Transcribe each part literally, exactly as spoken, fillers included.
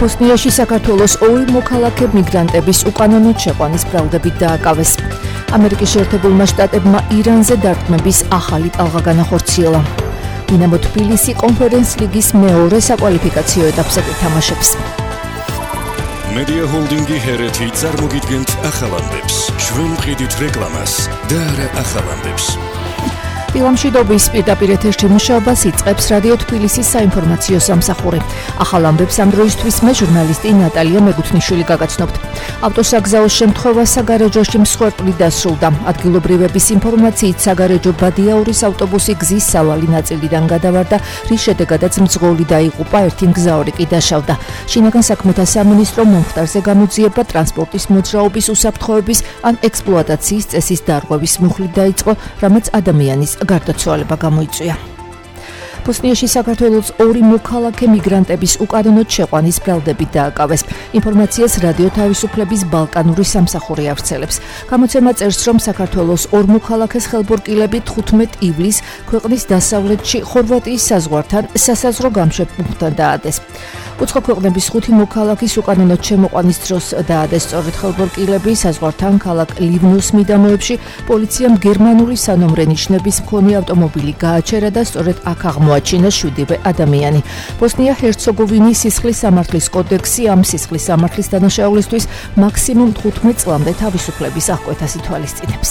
ბოსნიაში საქართველოს ორი მოქალაქე მიგრანტების უკანონოდ შეყვანის ბრალდებით დააკავეს. ამერიკის შეერთებულმა შტატებმა ირანზე დარტყმების ახალი ტალღა განახორციელა. დინამო თბილისი კონფერენს ლიგის მეორე საკვალიფიკაციო ეტაპზე ითამაშებს. Media Holdingi ჰერეთი წარმოგიდგენთ ახალამდებს. ჩვენ მყიდით რეკლამას და არა ახალამდებს. ფილმშიდობის პირდაპირ ეთერში მუშაობას იწყებს რადიო თბილისის საინფორმაციო სამსახური. ახალ ამბებს ამ დროისთვის მე ჟურნალისტი ნატალია მეგუთნიშვილი გაგაცნობთ. ავტოსაგზაოს შემთხვევა საგარეჯოში მსხვერპლი დასრულდა. ადგილობრივების ინფორმაციით საგარეჯო ბადიაურის ავტობუსი გზის სავალი ნაწილიდან გადავარდა, რის შედეგადაც მძღოლი დაიღუპა, ერთი მგზავრი კი დაშავდა. შინაგან საქმეთა სამინისტრომ მომხდარზე გამოძიება ტრანსპორტის მოძრაობის უსაფრთხოების ან ექსპლუატაციის წესის დარღვევის მუხლით დაიწყო, რამაც ადამიანის გარდაცვალება გამოიწვია. ბოსნიაში საქართველოს ორი მოქალაქე მიგრანტების უკანონოდ შეყვანის ბრალდებით დააკავეს. ინფორმაციას რადიო თავისუფლების ბალკანური სამსახური ავრცელებს. გამოცემა წერს, რომ საქართველოს ორ მოქალაქეს ხელბორკილები თხუთმეტ ივლისს ქვეყნის დასავლეთში ხორვატიის საზღვართან სასაზღვრო გამშვებპუნქტთან დაადეს. უცხო ქვეყნების ხუთი მოქალაქის უკანონოდ შემოყვანის დროს დაადეს სწორედ ხელბორკილები საზღვართან ქალაქ ლივნოს მიდამოებში. პოლიციამ გერმანული სანომრე ნიშნების მქონე ავტომობილი გააჩერა და სწორედ აქ აღმოაჩინა შვიდივე ადამიანი. ბოსნია-ჰერცეგოვინის სისხლის სამართლის კოდექსი ამ სისხლის სამართლის დანაშაულისთვის მაქსიმუმ თხუთმეტ წლამდე თავისუფლების აღკვეთას ითვალისწინებს.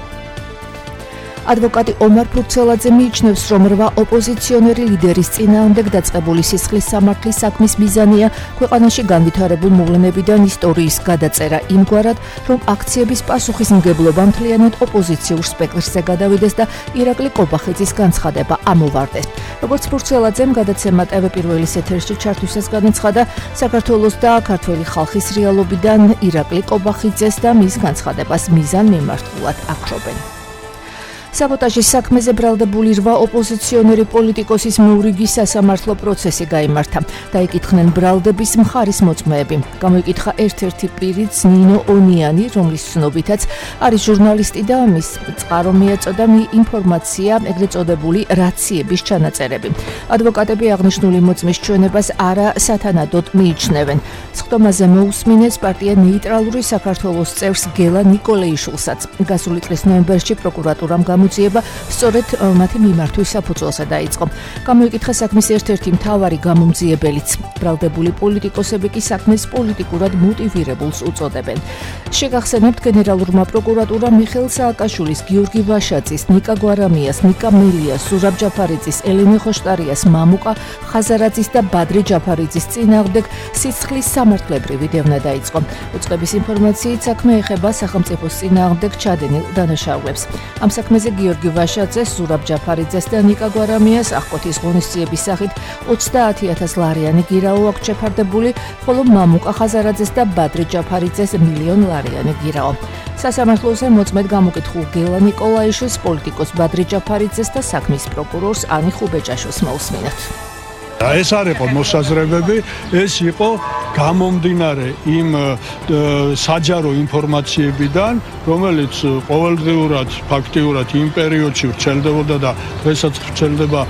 ადვოკატი ომარ ფურცელაძე მიიჩნევს, რომ რვა ოპოზიციონერი ლიდერის წინააღმდეგ დაწყებული სისხლის სამართლის საქმის მიზანია ქვეყანაში განვითარებულ მოვლენებიდან ისტორიის გადაწერა იმგვარად, რომ აქციების პასუხისმგებლობა მთლიანად ოპოზიციურ სპექტრზე გადავიდეს და ირაკლი კობახიძის განცხადება ამოვარდეს. როგორც ფურცელაძემ გადაცემა ტევ პირველის ეთერში ჩართვისას განაცხადა, საქართველოს და ქართველი ხალხის რეალობიდან ირაკლი კობახიძეს და მის განცხადებას მიზან მიმართულად აქრობენ. საბოტაჟის საქმეზე ბრალდებული რვა ოპოზიციონერი პოლიტიკოსის მეურვიგის სასამართლო პროცესი გაიმართა. დაიკითხნენ ბრალდების მხარის მოწმეები. გამოიკითხა ერთ-ერთი პირიც ნინო ონიანი, რომლის ცნობითაც არის ჟურნალისტი და მის წყარო მიაწოდა ინფორმაცია, ეგრეთ წოდებული რაციების ჩანაწერები. ადვოკატები აღნიშნული მოწმის ჩვენებას არა სათანადოდ მიიჩნევენ. სხდომაზე მოусმინეს პარტია ნეიტრალური საქართველოს წევრს გელა ნიკოლეიშვილსაც. გასული წლის ნოემბერში პროკურატურამ გამოძიება სწორედ მათი მიმართვის საფუძველზე დაიწყო. გამოიკითხა საქმის ერთ-ერთი მთავარი გამომძიებელიც. ბრალდებული პოლიტიკოსები კი საქმეს პოლიტიკურად მოტივირებულს უწოდებენ. შეგახსენებთ, გენერალურმა პროკურატურამ მიხეილ სააკაშვილის, გიორგი ვაშაძის, ნიკა გვარამიას, ნიკა მელიას, სურაბ ჯაფარიძის, ელენე ხოშტარიას, მამუკა ხაზარაძის და ბადრი ჯაფარიძის წინააღმდეგ სისხლის სამართლებრივი დევნა დაიწყო. უწყების ინფორმაციით საქმე ეხება სახელმწიფოს წინააღმდეგ ჩადენილ დანაშაულებს. ამ საქმეზე გიორგი ვაშაძეს, სურაბ ჯაფარიძეს და ნიკა გვარამიას აღკვეთის ღონისძიების სახით ოცდაათი ათას ლარიანი გირაო აქვს შეფარდებული, ხოლო მამუკა ხაზარაძეს და ბადრი ჯაფარიძეს მილიონ ლარიანი გირაო. სასამართლოზე მოწმედ გამოკითხულ გელა ნიკოლაიშვილს, პოლიტიკოს ბადრი ჯაფარიძეს და საქმის პროკურორს ანი ხუბეჭაშვილს მოусმინოთ. ეს არ იყო მოსაზრებები, ეს იყო გამომდინარე იმ საჯარო ინფორმაციებიდან, რომელიც ყოველდღიურად ფაქტიურად იმ პერიოდში ვრცელდებოდა და დღესაც ვრცელდება,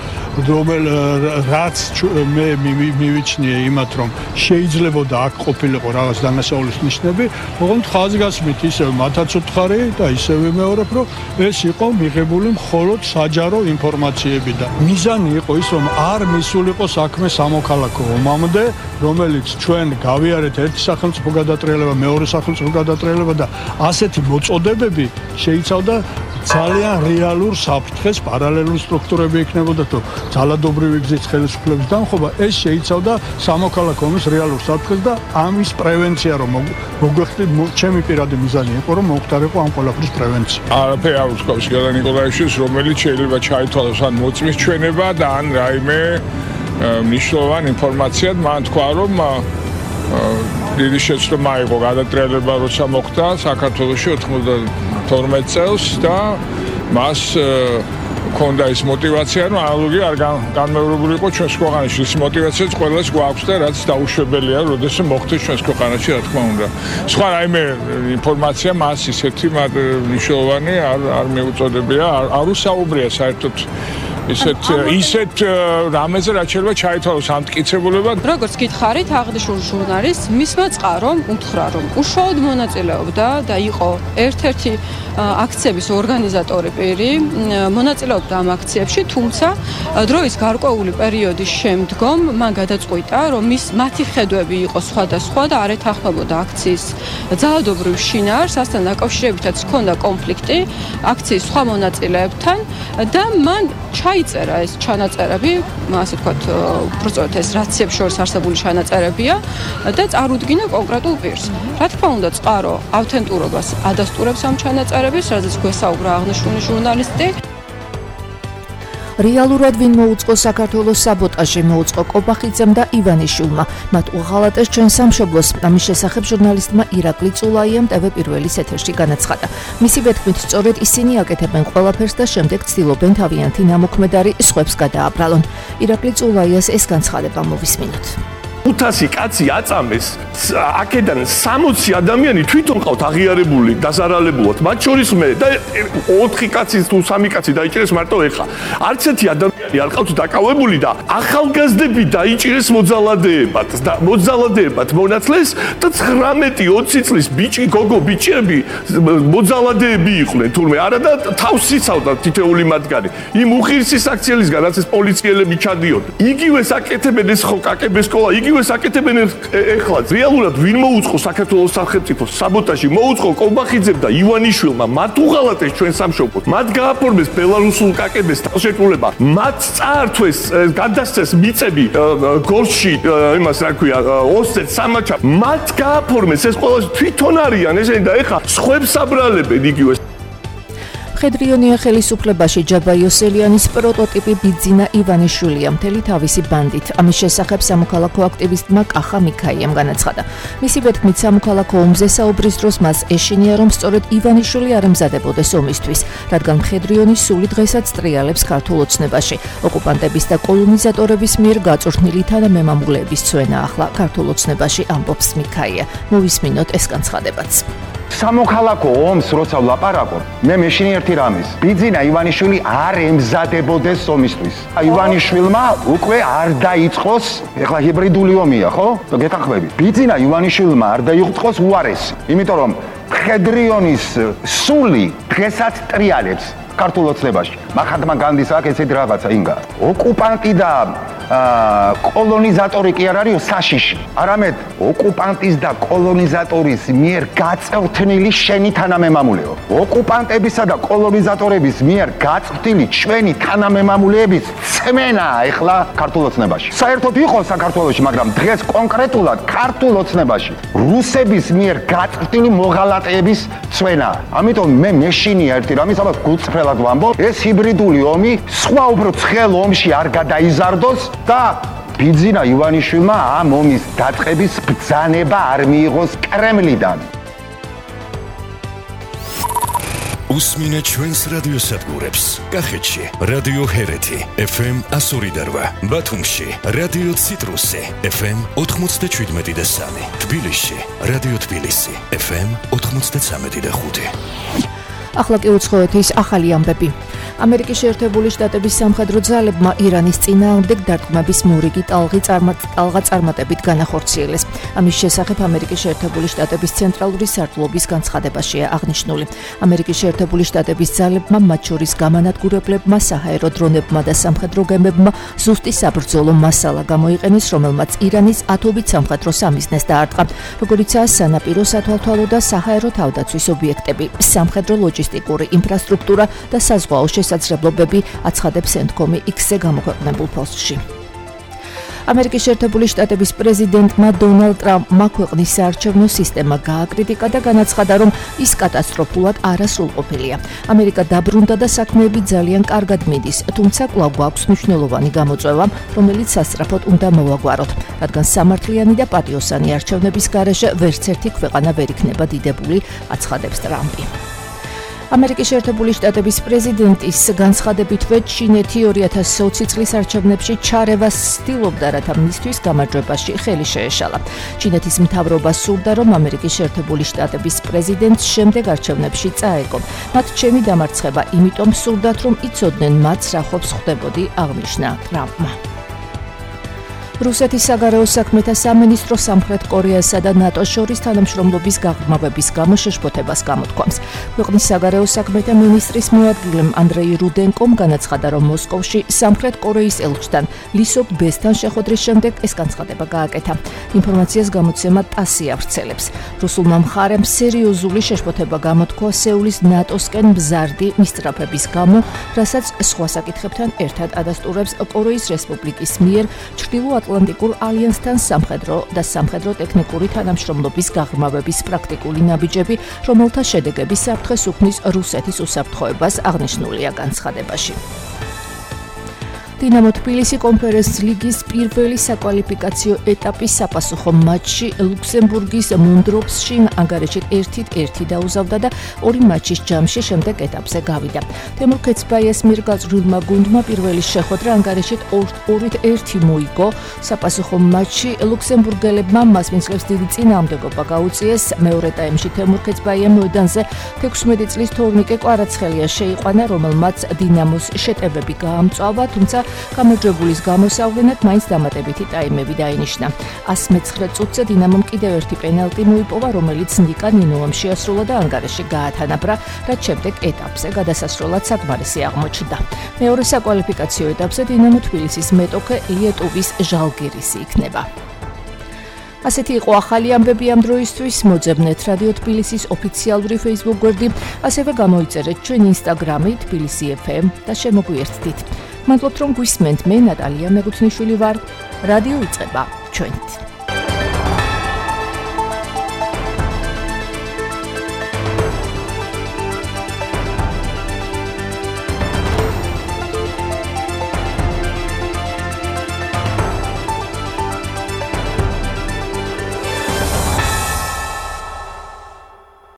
რაც მე მივიჩნიე იმათ, რომ შეიძლებოდა აქ ყოფილიყო რაღაც დანაშაულის ნიშნები, ოღონდ ხაზგასმით ისევ მათაც უთხარი და ისევ ვიმეორებ, რომ ეს იყო მიღებული მხოლოდ საჯარო ინფორმაციებიდან. მიზანი იყო ის, რომ არ მისულიყო საქმე სამოქალაქო ომამდე, რომელიც ჩვენ გავიარეთ ერთი სახელმწიფო გადატრიალება, მეორე სახელმწიფო გადატრიალება და ასეთი მოწოდებები შეიცავდა ძალიან რეალურ საფრთხეს, პარალელური სტრუქტურები იქნებოდა თუ ძალადობრივი გზით ხელისუფლების დამხობა, ეს შეიცავდა სამოქალაქო ომის რეალურ საფრთხეს და ამის პრევენცია, რომ მოგვეხდი, ჩემი პირადი მიზანი იყო, რომ მოხდარიყო ამ ყველაფრის პრევენცია. არაფერი არ უსწავს გელა ნიკოლაიშვილს, რომელიც შეიძლება ჩაითვალოს ან მოწმის ჩვენება და ან რაიმე მნიშვნელოვანი ინფორმაციად, მან თქვა, რომ დიდი შეცდომა იყო გადატრიალება, როცა მოხდა საქართველოში ოცდათორმეტ წელს და მას ქონდა ის мотивация, რომ ანალოგი არ განმეორებული იყო ჩვენს ქვეყანაში. ის мотивациაც ყველას გვაქვს და რაც დაუშვებელია, როდესაც მოხდეს ჩვენს ქვეყანაში, რა თქმა უნდა. სხვა რაიმე ინფორმაცია მას ისეთი მნიშვნელოვანი არ არ მეუწოდებია, არ უსაუბრია საერთოდ ისეთ ისეთ რამეზე რაც შეიძლება ჩაითვალოს ამტკიცებულებად. როგორც გითხარით, აღნიშნული ჟურნალისტს მისმა წყარომ უთხრა, რომ უშუალოდ მონაწილეობდა და იყო ერთ-ერთი აქციების ორგანიზატორი პირი, მონაწილეობდა ამ აქციებში, თუმცა დროის გარკვეული პერიოდის შემდგომ მან გადაწყვიტა, რომ მის მათი ხედვები იყო სხვადასხვა და არ ეთანხმებოდა აქციის ძალადობრივ შინაარს, ასთან დაკავშირებითაც ჰქონდა კონფლიქტი აქციის სხვა მონაწილეებთან და მან ჩაიწერა ეს ჩანაწერები, ასე ვთქვათ, უბრალოდ ეს რაციებს შორის არსებული ჩანაწერებია და წარუდგინა კონკრეტულ პირს. Რა თქმა უნდა, წყარო ავთენტურობას ადასტურებს ამ ჩანაწერების, რაზეც გვესაუბრა აღნიშნული ჟურნალისტი. რეალურად ვინ მოუწყო საქართველოს საბოტაჟი მოუწყო კობახიძემ და ივანიშვილმა. მათ უღალატეს ჩვენ სამშობლოს. ამის შესახებ ჟურნალისტმა ირაკლი წულაიამ ტევ პირველის ეთერში განაცხადა. მისივე თქმით, სწორედ ისინი აკეთებენ ყველაფერს და შემდეგ ცდილობენ თავიანთი ნამოქმედარი სხვებს გადააბრალონ. ირაკლი წულაიას ეს განცხადება მოვისმინოთ. ութასი კაცი აწამეს, აქედან სამოცი ადამიანი თვითონ ყავთ აღიარებული, დასარალებულად, მათ შორის მე და ოთხი კაცი თუ სამი კაცი დაიჭირეს მარტო ეხა. არც ერთი ადამიანი არ ყავთ დაკავებული და ახალგაზრდები დაიჭირეს მოძალადეებად და მოძალადეებად მონათლეს და ცხრამეტი ოცი წლის ბიჭი, გოგო, ბიჭები მოძალადეები იყვნენ, თურმე არა და თავს იცავდა თითეული მათგანი. იმ უხირსის აქციელისგან, რაც ეს პოლიციელები ჩადიოდა. იგივეს აკეთებენ ეს ხო კაკების სკოლა, იგივეს აკეთებენ ეხლა. რეალურად ვინ მოუწყო საქართველოს სახელმწიფოს საბოტაჟი? მოუწყო კობახიძემ და ივანიშვილმა. მათ უღალატეს ჩვენ სამშობლოს. მათ გააფორმეს ბელარუსულ კაკების თავშეკრულება. მათ წაართვეს, გადასცეს მიწები გორში, იმას რა ქვია, ოსტეთ სამაჩა. მათ გააფორმეს ეს ყველა თვითონ არიან ესენი და ეხლა სხვებს აბრალებენ იგივეს. მხედრიონია ხელისუფლებაში ჯაბა იოსელიანის პროტოტიპი ბიძინა ივანიშვილია მთელი თავისი ბანდით. ამის შესახებ სამოქალაქო აქტივისტმა კახა მიქაიამ განაცხადა. მისივე თქმით, სამოქალაქო ომზე საუბრის დროს მას ეშინია, რომ სწორედ ივანიშვილი არ ემზადებოდეს ომისთვის, რადგან მხედრიონი სული დღესაც ტრიალებს ქართულ ოცნებაში. ოკუპანტების და კოლონიზატორების მიერ გაწვრთნილი თანამემამულეების ცვენა ახლა ქართულ ოცნებაში, ამბობს მიქაია. მოვისმინოთ ეს განცხადებაც. სამოქალაქო ომს როცა ვლაპარაკობ, მე მეშინი ერთი რამის. ბიძინა ივანიშვილი არ ემზადებოდეს ომისთვის. ივანიშვილმა უკვე არ დაიწყოს, ეხლა ჰიბრიდული ომია, ხო? გეთანხმები. ბიძინა ივანიშვილმა არ დაიწყოს უარესი, იმიტომ რომ მხედრიონის სული დღესაც ტრიალებს ქართულ ოცნებაში. მახატმა განდის აქ ესეთი რაღაცა ინგა. ოკუპანტი და კოლონიზატორი კი არ არის საშიში. არამედ ოკუპანტის და კოლონიზატორის მიერ გაწვრთნილი შენი თანამემამულეო. ოკუპანტებისა და კოლონიზატორების მიერ გაწვრთნილი ჩვენი თანამემამულეების ცმენაა ეხლა ქართულ ოცნებაში. საერთოდ იყო საქართველოში, მაგრამ დღეს კონკრეტულად ქართულ ოცნებაში რუსების მიერ გაწვრთნილი მოღალატეების ცვენაა. ამიტომ მე მეშინია ერთი რამის, აბა გულწრფელად ვამბობ, ეს ჰიბრიდული ომი სხვა უფრო ცხელ ომში არ გადაიზარდოს და ბიძინა ივანიშვილმა ამ ომის დაწყების ბრძანება არ მიიღოს კრემლიდან. უსმინეთ ჩვენს რადიოსადგურებს. კახეთში რადიო ჰერეთი ეფ ემ εκατო ორი და რვა, ბათუმში რადიო ციტრუსი ეფ ემ ოთხმოცდაშვიდმეტი და სამი, თბილისში რადიო თბილისი ეფ ემ ოთხმოცდაცამეტი და ხუთი. ახლა კი უცხოეთის ახალი ამბები. ამერიკის შეერთებული შტატების სამხედრო ძალებმა ირანის წინააღმდეგ დარტყმების მორიგი ტალღი ტალღა წარმატებით განახორციელეს. ამის შესახებ ამერიკის შეერთებული შტატების ცენტრალური სარდლობის განცხადებაშია აღნიშნული. ამერიკის შეერთებული შტატების ძალებმა, მათ შორის გამანადგურებლებმა, საჰაერო დრონებმა და სამხედრო გემებმა ზუსტი საბრძოლო მასალა გამოიყენეს, რომელმაც ირანის ათობით სამხედრო სამიზნეს დაარტყა, როგორიცაა სანაპირო სათვალთვალო და საჰაერო თავდაცვის ობიექტები, სამხედრო ლოჯისტიკური ინფრასტრუქტურა და საზღვაო შესაძლებლობები, აცხადებს სენთკომი იქსზე გამოქვეყნებულ პოსტში. ამერიკის შეერთებული შტატების პრეზიდენტმა დონალდ ტრამპმა ქვეყნის საარჩევნო სისტემა გააკრიტიკა და განაცხადა, რომ ის კატასტროფულად არასრულყოფილია. ამერიკა დაბრუნდა და საქმეები ძალიან კარგად მიდის, თუმცა კვლავ გვაქვს მნიშვნელოვანი გამოწვევა, რომელიც სასწრაფოდ უნდა მოვაგვაროთ, რადგან სამართლიანი და პატიოსანი არჩევნების გარეშე ვერც ერთი ქვეყანა ვერ იქნება დიდებული, აცხადებს ტრამპი. ამერიკის შეერთებული შტატების პრეზიდენტის განცხადებითვე ჩინეთი ორი ათასი ოცი წლის არჩევნებში ჩარევას ცდილობდა, რათა მისთვის გამარჯვებაში ხელი შეეშალა. ჩინეთის მთავრობა სურდა, რომ ამერიკის შეერთებული შტატების პრეზიდენტს შემდეგ არჩევნებში წაეგო. მათ ჩემი დამარცხება იმიტომ სურდათ, რომ იცოდნენ მათ რა ყოფს ხდებოდი, აღნიშნა ტრამპმა. რუსეთის საგარეო საქმეთა სამინისტრო სამხრეთ კორეასა და ნატოს შორის თანამშრომლობის გაღრმავების გამო შეშფოთებას გამოთქვამს. ქვეყნის საგარეო საქმეთა მინისტრის მოადგილემ ანდრეი რუდენკომ განაცხადა, რომ მოსკოვში სამხრეთ კორეის ელჩთან ლისობ ბესთან შეხვედრის შემდეგ ეს განცხადება გააკეთა. ინფორმაციას გამოცემა ტასი ავრცელებს. რუსულმა მხარემ სერიოზული შეშფოთება გამოთქვა სეულის ნატოსკენ მზარდი მისწრაფების გამო, რასაც სხვა საკითხებთან ერთად ადასტურებს კორეის რესპუბლიკის მიერ ჩრდილო ატლანტიკურ ალიანსთან სამხედრო და სამხედრო ტექნიკური თანამშრომლობის გაღრმავების პრაქტიკული ნაბიჯები, რომელთა შედეგები საფრთხეს უქმნის რუსეთის უსაფრთხოებას, აღნიშნულია განცხადებაში. დინამო თბილისი კონფერენს ლიგის პირველი საკვალიფიკაციო ეტაპის საპასუხო მატჩში ლუქსემბურგის მონდროპსში ანგარიშით ერთით ერთი დაუზავდა და ორი მატჩის ჯამში შემდეგ ეტაპზე გავიდა. თემურ ქეცბაიას მიერ გაწვრილმა გუნდმა პირველი შეხვედრა ანგარიშით ორით ერთი მოიგო. საპასუხო მატჩში ლუქსემბურგელებმა მასპინძლებს დიდი წინააღმდეგობა გაუწიეს. მეორე ტაიმში თემურ ქეცბაიამ მოედანზე თექვსმეტი წლის თორნიკე კვარაცხელია შეიყვანა, რომელმაც დინამოს შეტევები გაამწვავა, თუმცა გამარჯვებულის გამოსავლენად მაინც დამატებითი ტაიმები დაინიშნა. ას მეცხრე წუთზე დინამომ კიდევ ერთი პენალტი მოიპოვა, რომელიც ნიკა ნინოამ შეასრულა და ანგარიში გაათანაბრა, რაც შემდეგ ეტაპზე გადასასროლად საკმარისი აღმოჩნდა. მეორე საკვალიფიკაციო ეტაპზე დინამო თბილისის მეტოქე ლიეტუვის ჟალგირისი იქნება. ასეთი იყო ახალი ამბები ამ დროისთვის. მოძებნეთ რადიო თბილისის ოფიციალური Facebook გვერდი, ასევე გამოიწერეთ ჩვენ Instagram-ი თბილისი ეფ ემ და შემოგვიერთდით. მადლობთ რომ გვისმენთ. მე ნატალია მეგუთნიშვილი ვარ. რადიო იწყება ჩვენით.